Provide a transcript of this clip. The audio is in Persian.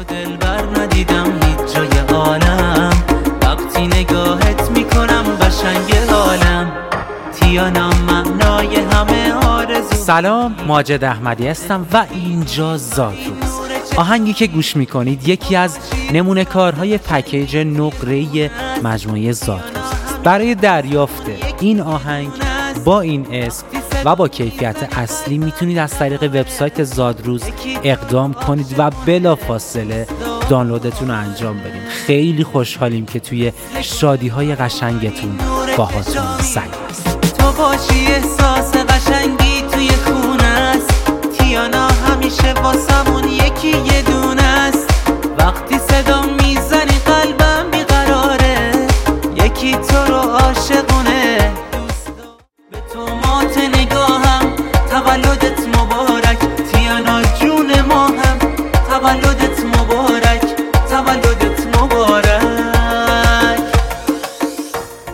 دلبر ندیدم هیچ جای عالم، وقتی نگاهت میکنم قشنگ حالم، تیانا معنای همه آرزو. سلام، ماجد احمدی هستم و اینجا زادروز. آهنگی که گوش میکنید یکی از نمونه کارهای پکیج نقره‌ای مجموعه زادروز است. برای دریافت این آهنگ با این اسم و با کیفیت اصلی میتونید از طریق وبسایت زادروز اقدام کنید و بلافاصله دانلودتون رو انجام بدید. خیلی خوشحالیم که توی شادی‌های قشنگتون باهاتون سعی است. تو باشی احساس قشنگی توی خونه است، تیانا همیشه واسمون یکی یه دونه است. وقتی صدا میزنی قلبم بیقراره، یکی تو رو عاشقونه. به تو مات نگاهم، تولدت مبارک تیانا جون ما هم، تولدت مبارک، تولدت